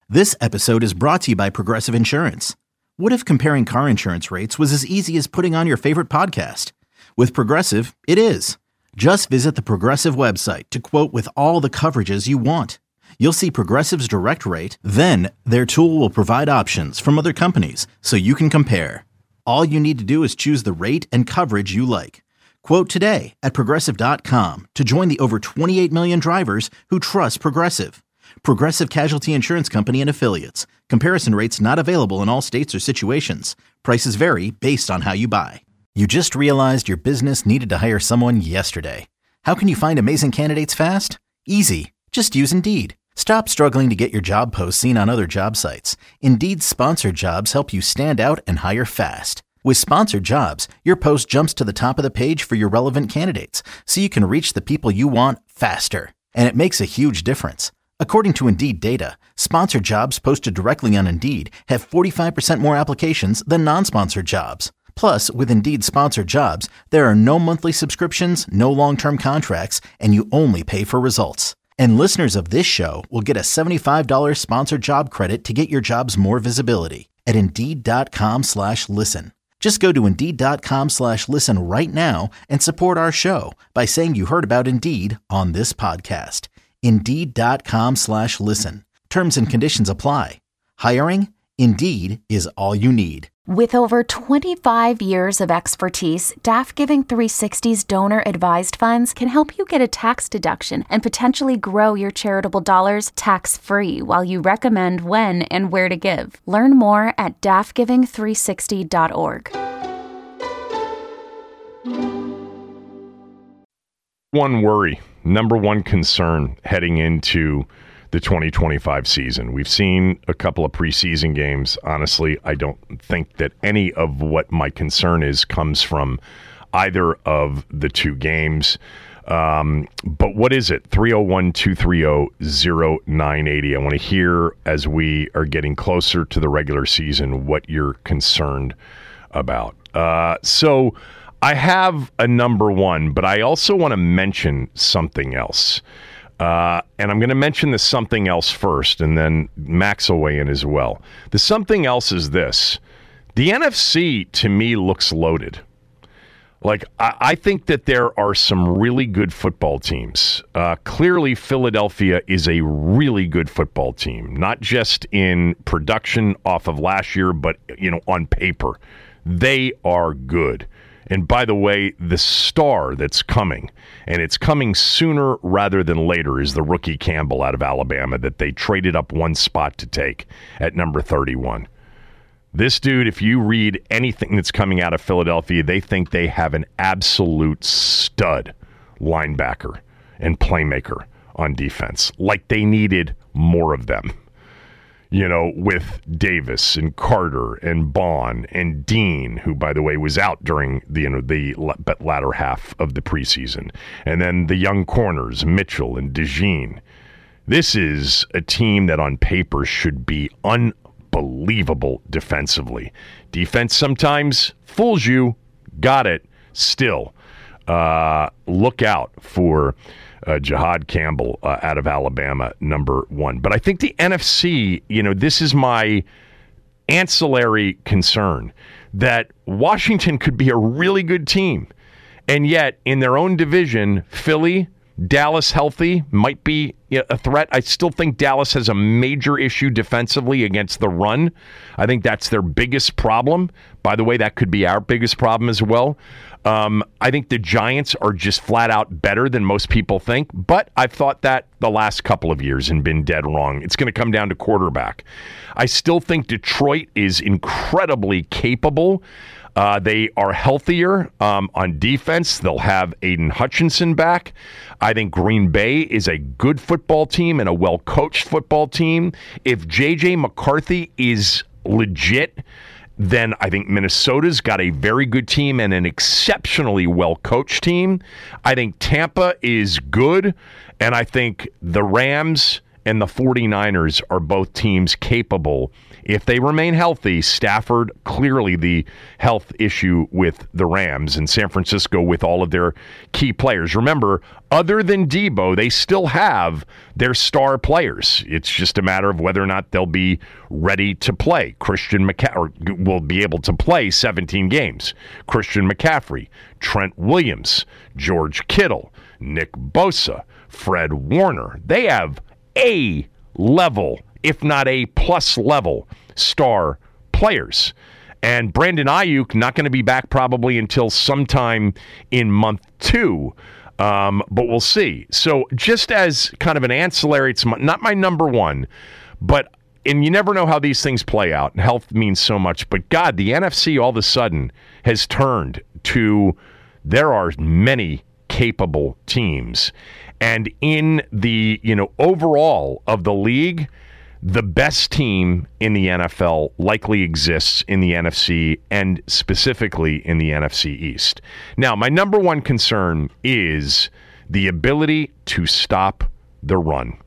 This episode is brought to you by Progressive Insurance. What if comparing car insurance rates was as easy as putting on your favorite podcast? With Progressive, it is. Just visit the Progressive website to quote with all the coverages you want. You'll see Progressive's direct rate, then their tool will provide options from other companies so you can compare. All you need to do is choose the rate and coverage you like. Quote today at Progressive.com to join the over 28 million drivers who trust Progressive. Progressive Casualty Insurance Company and Affiliates. Comparison rates not available in all states or situations. Prices vary based on how you buy. You just realized your business needed to hire someone yesterday. How can you find amazing candidates fast? Easy. Just use Indeed. Stop struggling to get your job posts seen on other job sites. Indeed's sponsored jobs help you stand out and hire fast. With sponsored jobs, your post jumps to the top of the page for your relevant candidates, so you can reach the people you want faster. And it makes a huge difference. According to Indeed data, sponsored jobs posted directly on Indeed have 45% more applications than non-sponsored jobs. Plus, with Indeed sponsored jobs, there are no monthly subscriptions, no long-term contracts, and you only pay for results. And listeners of this show will get a $75 sponsored job credit to get your jobs more visibility at Indeed.com/listen. Just go to Indeed.com/listen right now and support our show by saying you heard about Indeed on this podcast. Indeed.com/listen. Terms and conditions apply. Hiring? Indeed is all you need. With over 25 years of expertise, DAF Giving 360's donor-advised funds can help you get a tax deduction and potentially grow your charitable dollars tax-free while you recommend when and where to give. Learn more at dafgiving360.org. One worry, number one concern heading into the 2025 season. We've seen a couple of preseason games. Honestly, I don't think that any of what my concern is comes from either of the two games. But what is it? 301-230-0980. I want to hear, as we are getting closer to the regular season, what you're concerned about. So I have a number one, but I also want to mention something else. And I'm going to mention the something else first, and then Max will weigh in as well. The something else is this. The NFC, to me, looks loaded. Like, I think that there are some really good football teams. Clearly, Philadelphia is a really good football team, not just in production off of last year, but, on paper. They are good. And by the way, the star that's coming, and it's coming sooner rather than later, is the rookie Campbell out of Alabama that they traded up one spot to take at number 31. This dude, if you read anything that's coming out of Philadelphia, they think they have an absolute stud linebacker and playmaker on defense. Like they needed more of them. With Davis and Carter and Bond and Dean, who, by the way, was out during the latter half of the preseason. And then the young corners, Mitchell and DeJean. This is a team that on paper should be unbelievable defensively. Defense sometimes fools you. Got it. Still, look out for Jihad Campbell out of Alabama, number one. But I think the NFC, this is my ancillary concern, that Washington could be a really good team. And yet, in their own division, Philly, Dallas healthy might be a threat. I still think Dallas has a major issue defensively against the run. I think that's their biggest problem. By the way, that could be our biggest problem as well. I think the Giants are just flat out better than most people think, but I've thought that the last couple of years and been dead wrong. It's going to come down to quarterback. I still think Detroit is incredibly capable. They are healthier on defense. They'll have Aiden Hutchinson back. I think Green Bay is a good football team and a well-coached football team. If J.J. McCarthy is legit, then I think Minnesota's got a very good team and an exceptionally well-coached team. I think Tampa is good, and I think the Rams and the 49ers are both teams capable, if they remain healthy. Stafford, clearly the health issue with the Rams, and San Francisco with all of their key players. Remember, other than Debo, they still have their star players. It's just a matter of whether or not they'll be ready to play. Christian McCaffrey will be able to play 17 games. Christian McCaffrey, Trent Williams, George Kittle, Nick Bosa, Fred Warner. They have A-level, if not A-plus level, star players. And Brandon Ayuk not going to be back probably until sometime in month 2. But we'll see. So just as kind of an ancillary, it's not my number one, and you never know how these things play out. And health means so much. But God, the NFC all of a sudden has turned to, there are many capable teams. And in the, overall of the league, the best team in the NFL likely exists in the NFC and specifically in the NFC East. Now, my number one concern is the ability to stop the run.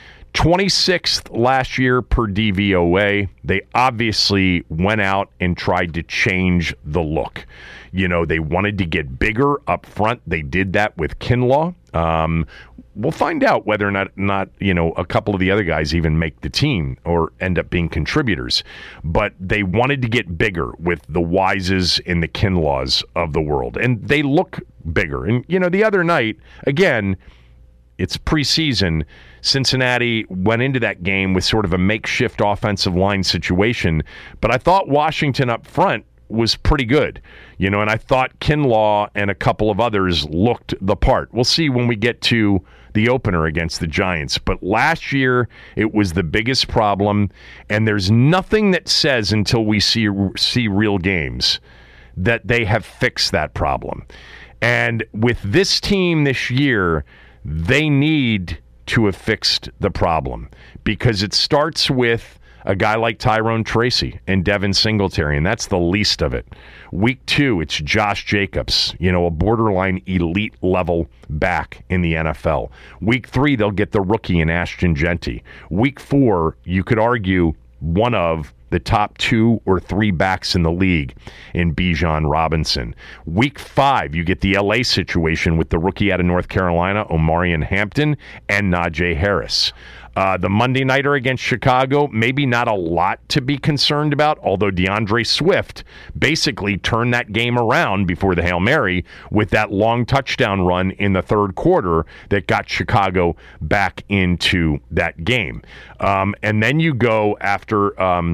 26th last year per DVOA. They obviously went out and tried to change the look. They wanted to get bigger up front. They did that with Kinlaw. We'll find out whether or not a couple of the other guys even make the team or end up being contributors. But they wanted to get bigger with the Wises and the Kinlaws of the world. And they look bigger. And, the other night, again, it's preseason. Cincinnati went into that game with sort of a makeshift offensive line situation. But I thought Washington up front was pretty good, and I thought Kinlaw and a couple of others looked the part. We'll see when we get to the opener against the Giants. But last year, it was the biggest problem, and there's nothing that says until we see real games that they have fixed that problem. And with this team this year, they need to have fixed the problem because it starts with a guy like Tyrone Tracy and Devin Singletary, and that's the least of it. Week 2, it's Josh Jacobs, a borderline elite level back in the NFL. Week 3, they'll get the rookie in Ashton Jeanty. Week 4, you could argue one of the top 2 or 3 backs in the league in Bijan Robinson. Week 5, you get the LA situation with the rookie out of North Carolina, Omarion Hampton, and Najee Harris. The Monday nighter against Chicago, maybe not a lot to be concerned about, although DeAndre Swift basically turned that game around before the Hail Mary with that long touchdown run in the third quarter that got Chicago back into that game. And then you go after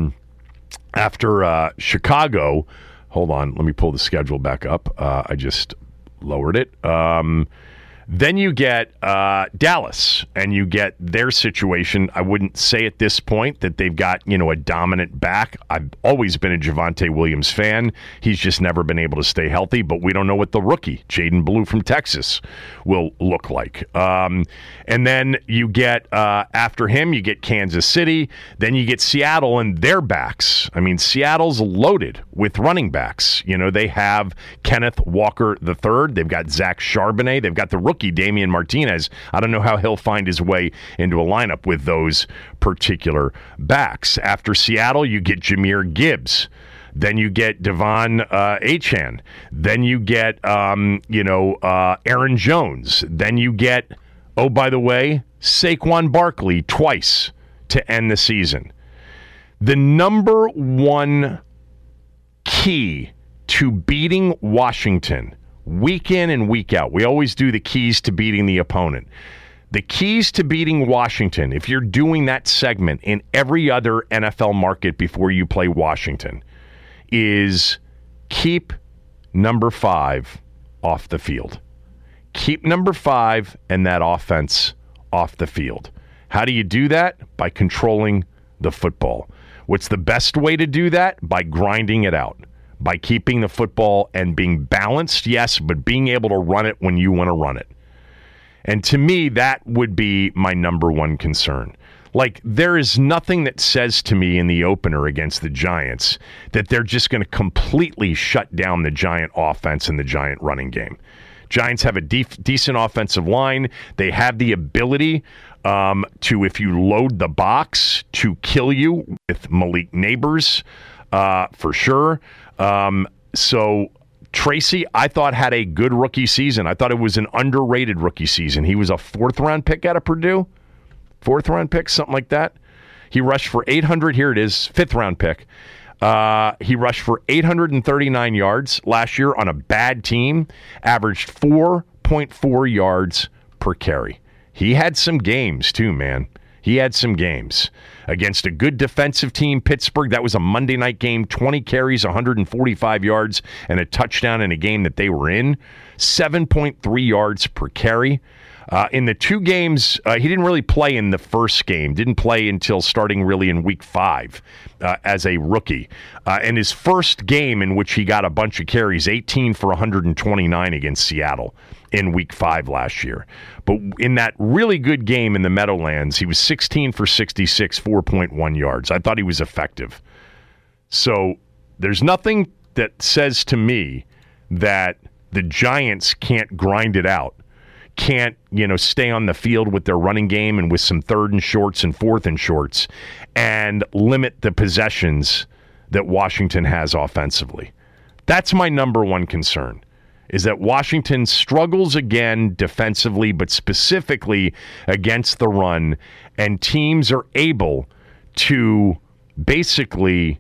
Chicago. Hold on, let me pull the schedule back up. I just lowered it. Then you get Dallas, and you get their situation. I wouldn't say at this point that they've got, a dominant back. I've always been a Javonte Williams fan. He's just never been able to stay healthy, but we don't know what the rookie, Jaden Blue from Texas, will look like. And then you get, after him, you get Kansas City. Then you get Seattle and their backs. I mean, Seattle's loaded with running backs. They have Kenneth Walker III. They've got Zach Charbonnet. They've got the rookie Damian Martinez. I don't know how he'll find his way into a lineup with those particular backs. After Seattle, you get Jahmyr Gibbs. Then you get Devon Achane. Then you get, Aaron Jones. Then you get, oh, by the way, Saquon Barkley twice to end the season. The number one key to beating Washington week in and week out. We always do the keys to beating the opponent. The keys to beating Washington, if you're doing that segment in every other NFL market before you play Washington, is keep number 5 off the field. Keep number 5 and that offense off the field. How do you do that? By controlling the football. What's the best way to do that? By grinding it out. By keeping the football and being balanced, yes, but being able to run it when you want to run it. And to me, that would be my number one concern. Like, there is nothing that says to me in the opener against the Giants that they're just going to completely shut down the Giant offense and the Giant running game. Giants have a decent offensive line. They have the ability to, if you load the box, to kill you with Malik Neighbors, for sure. So Tracy, I thought, had a good rookie season. I thought it was an underrated rookie season. He was a 4th-round pick out of Purdue. 4th-round pick, something like that. He rushed for 800. Here it is, 5th-round pick. He rushed for 839 yards last year on a bad team, averaged 4.4 yards per carry. He had some games too, man. He had some games against a good defensive team, Pittsburgh. That was a Monday night game, 20 carries, 145 yards, and a touchdown in a game that they were in. 7.3 yards per carry. In the 2 games, he didn't really play in the first game. Didn't play until starting really in week 5 as a rookie. And his first game in which he got a bunch of carries, 18 for 129 against Seattle in week 5 last year. But in that really good game in the Meadowlands, he was 16 for 66, 4.1 yards. I thought he was effective. So there's nothing that says to me that the Giants can't grind it out. Can't, stay on the field with their running game and with some 3rd and shorts and 4th and shorts and limit the possessions that Washington has offensively. That's my number one concern, is that Washington struggles again defensively, but specifically against the run, and teams are able to basically,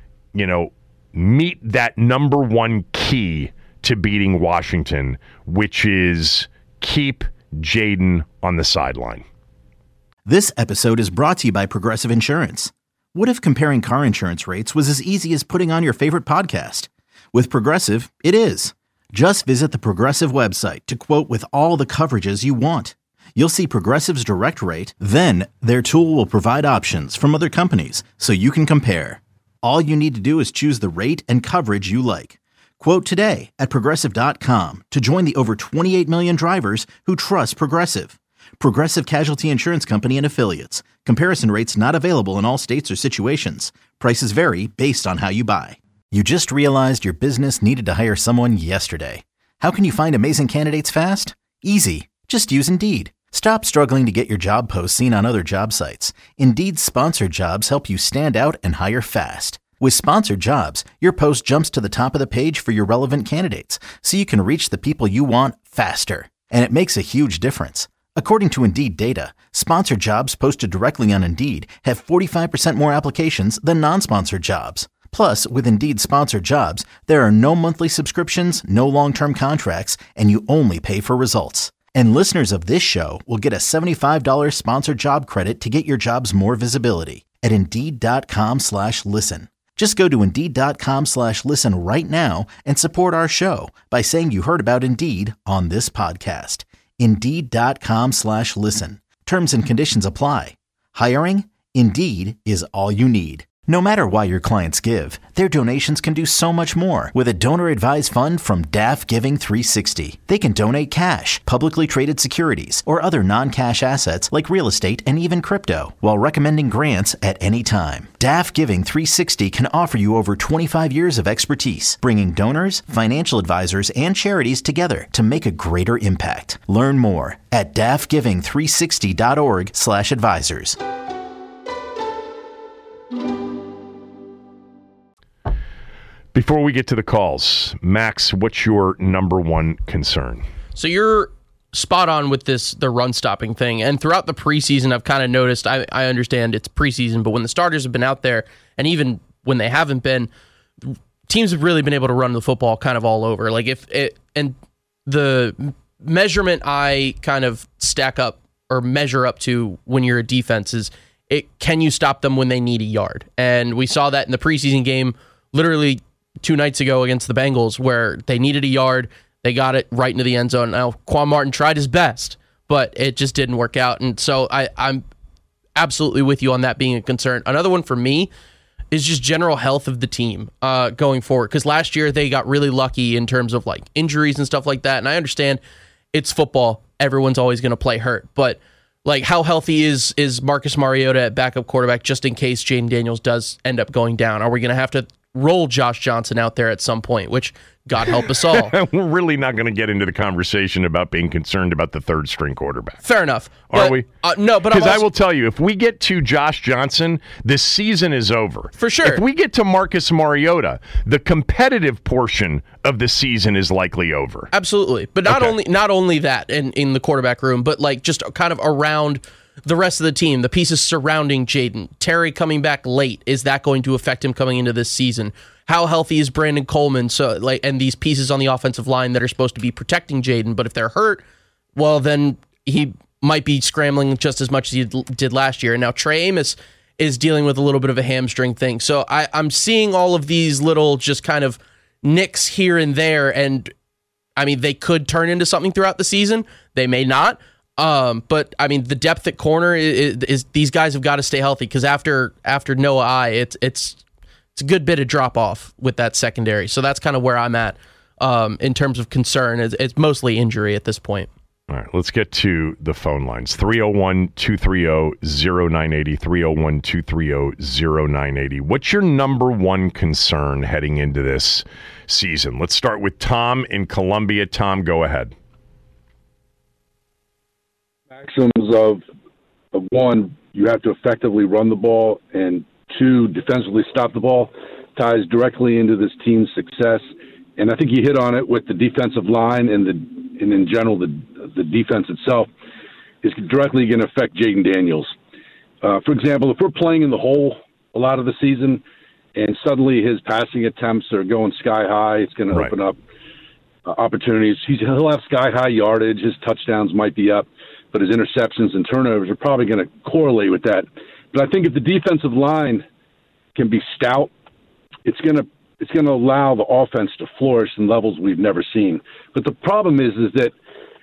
meet that number one key to beating Washington, which is keep Jaden on the sideline. This episode is brought to you by Progressive Insurance. What if comparing car insurance rates was as easy as putting on your favorite podcast? With Progressive, it is. Just visit the Progressive website to quote with all the coverages you want. You'll see Progressive's direct rate, then their tool will provide options from other companies so you can compare. All you need to do is choose the rate and coverage you like. Quote today at Progressive.com to join the over 28 million drivers who trust Progressive. Progressive Casualty Insurance Company and Affiliates. Comparison rates not available in all states or situations. Prices vary based on how you buy. You just realized your business needed to hire someone yesterday. How can you find amazing candidates fast? Easy. Just use Indeed. Stop struggling to get your job posts seen on other job sites. Indeed's sponsored jobs help you stand out and hire fast. With sponsored jobs, your post jumps to the top of the page for your relevant candidates, so you can reach the people you want faster. And it makes a huge difference. According to Indeed data, sponsored jobs posted directly on Indeed have 45% more applications than non-sponsored jobs. Plus, with Indeed sponsored jobs, there are no monthly subscriptions, no long-term contracts, and you only pay for results. And listeners of this show will get a $75 sponsored job credit to get your jobs more visibility at Indeed.com/listen. Just go to Indeed.com/listen right now and support our show by saying you heard about Indeed on this podcast. Indeed.com/listen. Terms and conditions apply. Hiring? Indeed is all you need. No matter why your clients give, their donations can do so much more with a donor-advised fund from DAF Giving 360. They can donate cash, publicly traded securities, or other non-cash assets like real estate and even crypto, while recommending grants at any time. DAF Giving 360 can offer you over 25 years of expertise, bringing donors, financial advisors, and charities together to make a greater impact. Learn more at dafgiving360.org/advisors. Before we get to the calls, Max, what's your number one concern? So you're spot on with the run stopping thing. And throughout the preseason, I've kind of noticed, I understand it's preseason, but when the starters have been out there, and even when they haven't been, teams have really been able to run the football kind of all over. Like and the measurement I kind of stack up or measure up to when you're a defense is, can you stop them when they need a yard? And we saw that in the preseason game, literally 2 nights ago against the Bengals, where they needed a yard. They got it right into the end zone. Now, Quan Martin tried his best, but it just didn't work out. And so I'm absolutely with you on that being a concern. Another one for me is just general health of the team going forward. Because last year they got really lucky in terms of like injuries and stuff like that. And I understand it's football. Everyone's always going to play hurt. But like, how healthy is Marcus Mariota at backup quarterback just in case Jaden Daniels does end up going down? Are we going to have to roll Josh Johnson out there at some point, which God help us all. We're really not going to get into the conversation about being concerned about the third string quarterback. Fair enough. Are we? No, but because I will tell you, if we get to Josh Johnson, this season is over. For sure. If we get to Marcus Mariota, the competitive portion of the season is likely over. Absolutely. But not only that in the quarterback room, but like just kind of around the rest of the team, the pieces surrounding Jaden. Terry coming back late, is that going to affect him coming into this season? How healthy is Brandon Coleman? And these pieces on the offensive line that are supposed to be protecting Jaden, but if they're hurt, well, then he might be scrambling just as much as he did last year. And now Trey Amos is dealing with a little bit of a hamstring thing. So I'm seeing all of these little just kind of nicks here and there, and I mean, they could turn into something throughout the season. They may not. But I mean, the depth at corner is these guys have got to stay healthy, because after Noah it's a good bit of drop off with that secondary. So that's kind of where I'm at in terms of concern. It's mostly injury at this point. All right, let's get to the phone lines. 301-230-0980, 301-230-0980. What's your number one concern heading into this season? Let's start with Tom in Columbia. Tom, go ahead. Maxims of one, you have to effectively run the ball, and two, defensively stop the ball, ties directly into this team's success. And I think you hit on it with the defensive line and in general the defense itself is directly going to affect Jaden Daniels. For example, if we're playing in the hole a lot of the season and suddenly his passing attempts are going sky high, it's going to open up opportunities. He'll have sky high yardage. His touchdowns might be up, but his interceptions and turnovers are probably going to correlate with that. But I think if the defensive line can be stout, it's going to allow the offense to flourish in levels we've never seen. But the problem is that,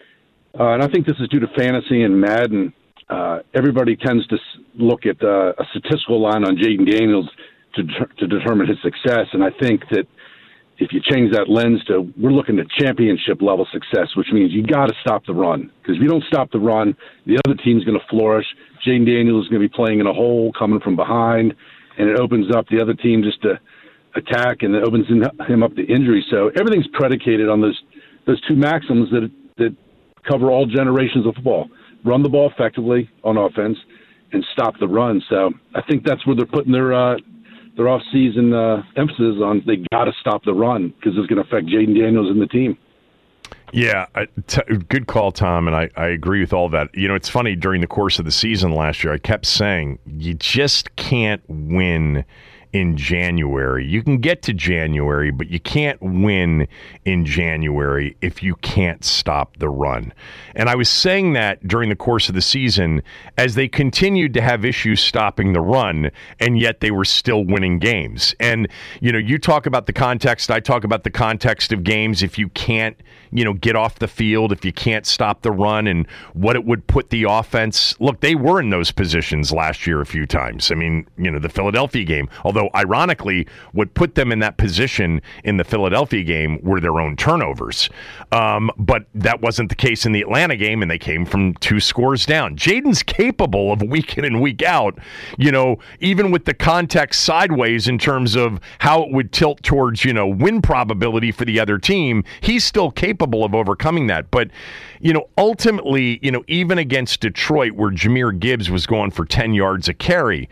and I think this is due to fantasy and Madden, everybody tends to look at a statistical line on Jaden Daniels to determine his success. And I think that if you change that lens to, we're looking at championship level success, which means you got to stop the run. Because if you don't stop the run, the other team's going to flourish. Jaden Daniels is going to be playing in a hole, coming from behind, and it opens up the other team just to attack, and it opens him up to injury. So everything's predicated on those two maxims that cover all generations of football: run the ball effectively on offense and stop the run. So I think that's where they're putting their off-season emphasis on. They got to stop the run because it's going to affect Jaden Daniels and the team. Yeah, good call, Tom, and I agree with all that. You know, it's funny, during the course of the season last year, I kept saying you just can't win in January. You can get to January, but you can't win in January if you can't stop the run. And I was saying that during the course of the season as they continued to have issues stopping the run, and yet they were still winning games. And, you know, you talk about the context, I talk about the context of games. If you can't, get off the field, if you can't stop the run, and what it would put the offense. Look, they were in those positions last year a few times. I mean, the Philadelphia game, although ironically, what put them in that position in the Philadelphia game were their own turnovers. But that wasn't the case in the Atlanta game, and they came from 2 scores down. Jaden's capable of week in and week out, even with the context sideways in terms of how it would tilt towards, win probability for the other team. He's still capable of overcoming that. But, ultimately, even against Detroit, where Jahmyr Gibbs was going for 10 yards a carry,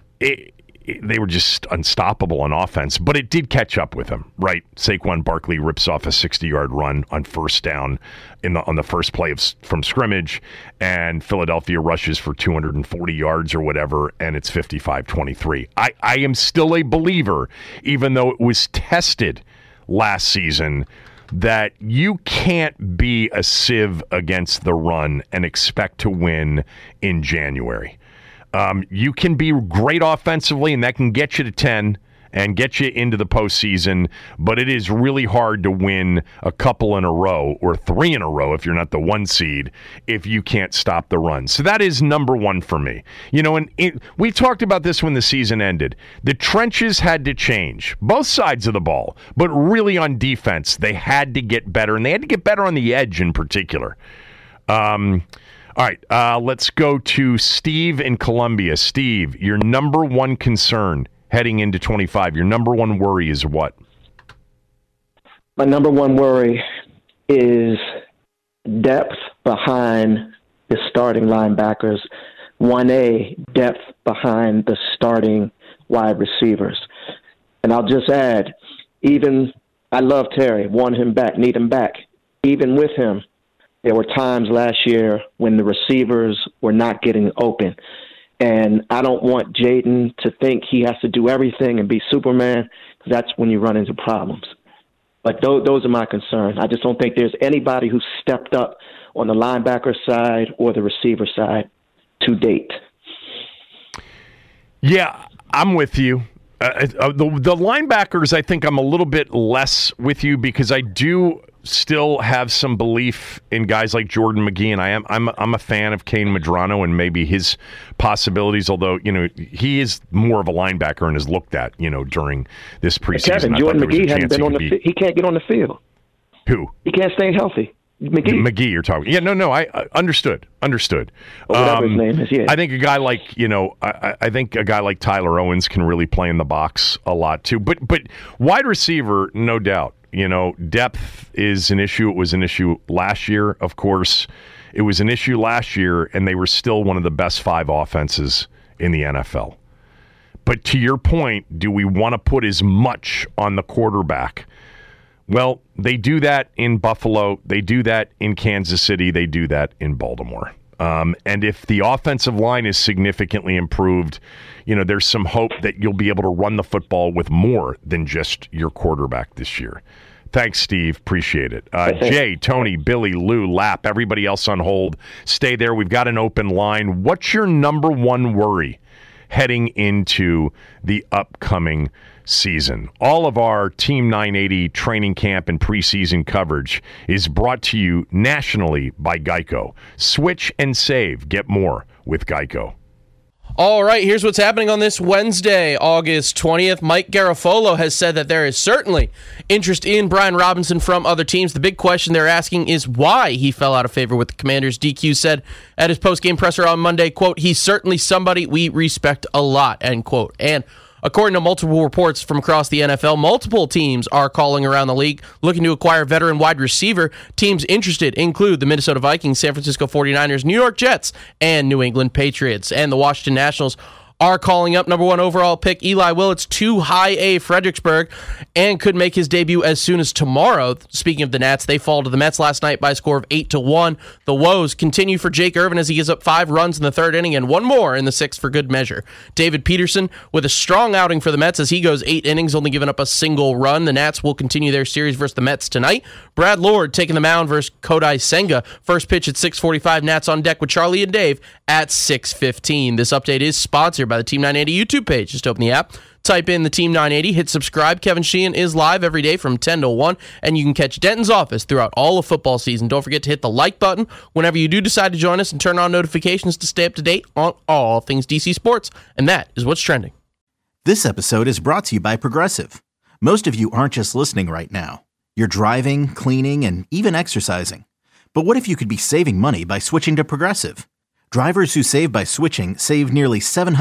they were just unstoppable on offense, but it did catch up with them, right? Saquon Barkley rips off a 60-yard run on first down on the first play from scrimmage, and Philadelphia rushes for 240 yards or whatever, and it's 55-23. I am still a believer, even though it was tested last season, that you can't be a sieve against the run and expect to win in January. You can be great offensively, and that can get you to 10 and get you into the postseason, but it is really hard to win a couple in a row, or 3 in a row if you're not the 1 seed, if you can't stop the run. So that is number one for me. And we talked about this when the season ended. The trenches had to change, both sides of the ball, but really on defense, they had to get better, and they had to get better on the edge in particular. All right, let's go to Steve in Columbia. Steve, your number one concern heading into 25? Your number one worry is what? My number one worry is depth behind the starting linebackers. 1A, depth behind the starting wide receivers. And I'll just add, I love Terry, want him back, need him back. Even with him, there were times last year when the receivers were not getting open. And I don't want Jaden to think he has to do everything and be Superman, because that's when you run into problems. But those are my concerns. I just don't think there's anybody who's stepped up on the linebacker side or the receiver side to date. Yeah, I'm with you. The linebackers, I think I'm a little bit less with you, because I do still have some belief in guys like Jordan McGee, and I'm a fan of Kane Medrano and maybe his possibilities, although, he is more of a linebacker and is looked at, during this preseason. Kevin, Jordan McGee hasn't been on he can't get on the field. Who? He can't stay healthy. McGee, you're talking. Yeah, no, I understood. Whatever his name is, yeah. I think a guy like, I think a guy like Tyler Owens can really play in the box a lot too. But wide receiver, no doubt. Depth is an issue. It was an issue last year, of course. It was an issue last year, and they were still one of the best 5 offenses in the NFL. But to your point, do we want to put as much on the quarterback? Well, they do that in Buffalo. They do that in Kansas City. They do that in Baltimore. And if the offensive line is significantly improved, there's some hope that you'll be able to run the football with more than just your quarterback this year. Thanks, Steve. Appreciate it. Jay, Tony, Billy, Lou, Lap, everybody else on hold. Stay there. We've got an open line. What's your number one worry heading into the upcoming season? All of our Team 980 training camp and preseason coverage is brought to you nationally by Geico. Switch and save. Get more with Geico. All right, here's what's happening on this Wednesday, August 20th. Mike Garafolo has said that there is certainly interest in Brian Robinson from other teams. The big question they're asking is why he fell out of favor with the Commanders. DQ said at his post-game presser on Monday, quote, "He's certainly somebody we respect a lot," end quote. And according to multiple reports from across the NFL, multiple teams are calling around the league looking to acquire veteran wide receiver. Teams interested include the Minnesota Vikings, San Francisco 49ers, New York Jets, and New England Patriots. And the Washington Nationals are calling up number 1 overall pick Eli Willits to High A Fredericksburg and could make his debut as soon as tomorrow. Speaking of the Nats, they fall to the Mets last night by a score of 8-1. The woes continue for Jake Irvin as he gives up 5 runs in the 3rd inning and 1 more in the 6th for good measure. David Peterson with a strong outing for the Mets as he goes 8 innings, only giving up a single run. The Nats will continue their series versus the Mets tonight. Brad Lord taking the mound versus Kodai Senga. First pitch at 6:45. Nats on deck with Charlie and Dave at 6:15. This update is sponsored by the Team 980 YouTube page. Just open the app, type in the Team 980, hit subscribe. Kevin Sheehan is live every day from 10 to 1, and you can catch Denton's office throughout all of football season. Don't forget to hit the like button whenever you do decide to join us and turn on notifications to stay up to date on all things DC sports. And that is what's trending. This episode is brought to you by Progressive. Most of you aren't just listening right now. You're driving, cleaning, and even exercising. But what if you could be saving money by switching to Progressive? Drivers who save by switching save nearly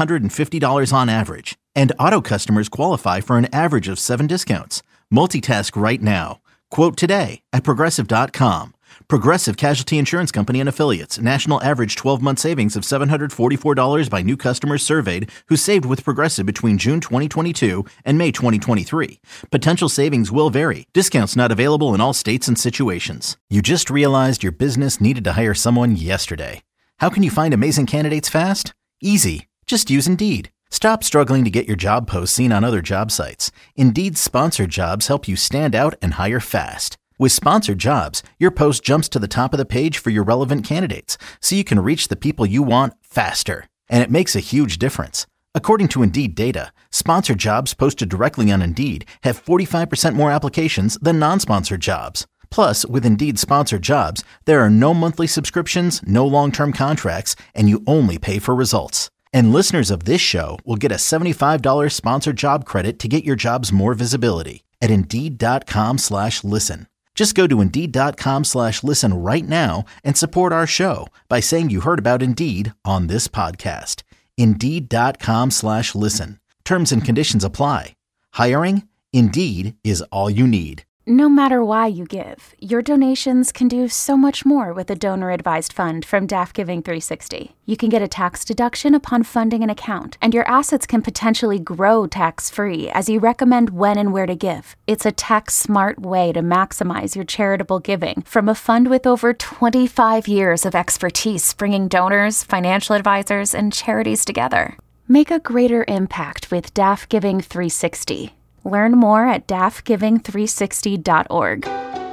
$750 on average, and auto customers qualify for an average of 7 discounts. Multitask right now. Quote today at Progressive.com. Progressive Casualty Insurance Company and Affiliates. National average 12-month savings of $744 by new customers surveyed who saved with Progressive between June 2022 and May 2023. Potential savings will vary. Discounts not available in all states and situations. You just realized your business needed to hire someone yesterday. How can you find amazing candidates fast? Easy. Just use Indeed. Stop struggling to get your job posts seen on other job sites. Indeed's sponsored jobs help you stand out and hire fast. With sponsored jobs, your post jumps to the top of the page for your relevant candidates, so you can reach the people you want faster. And it makes a huge difference. According to Indeed data, sponsored jobs posted directly on Indeed have 45% more applications than non-sponsored jobs. Plus, with Indeed sponsored jobs, there are no monthly subscriptions, no long-term contracts, and you only pay for results. And listeners of this show will get a $75 sponsored job credit to get your jobs more visibility at Indeed.com/listen. Just go to Indeed.com/listen right now and support our show by saying you heard about Indeed on this podcast. Indeed.com/listen. Terms and conditions apply. Hiring? Indeed is all you need. No matter why you give, your donations can do so much more with a donor-advised fund from DAF Giving 360. You can get a tax deduction upon funding an account, and your assets can potentially grow tax-free as you recommend when and where to give. It's a tax-smart way to maximize your charitable giving from a fund with over 25 years of expertise bringing donors, financial advisors, and charities together. Make a greater impact with DAF Giving 360. Learn more at dafgiving360.org.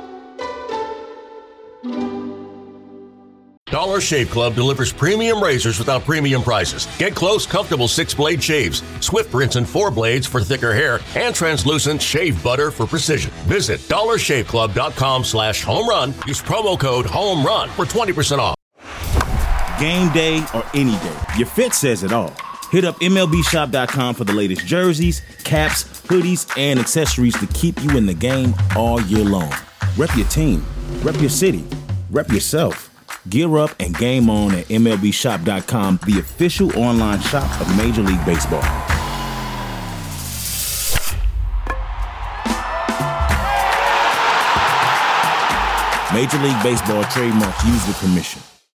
Dollar Shave Club delivers premium razors without premium prices. Get close, comfortable 6-blade shaves, swift rinse and 4 blades for thicker hair, and translucent shave butter for precision. Visit dollarshaveclub.com/home run. Use promo code HOMERUN for 20% off. Game day or any day, your fit says it all. Hit up MLBshop.com for the latest jerseys, caps, hoodies, and accessories to keep you in the game all year long. Rep your team, rep your city, rep yourself. Gear up and game on at MLBshop.com, the official online shop of Major League Baseball. Major League Baseball trademarks used with permission.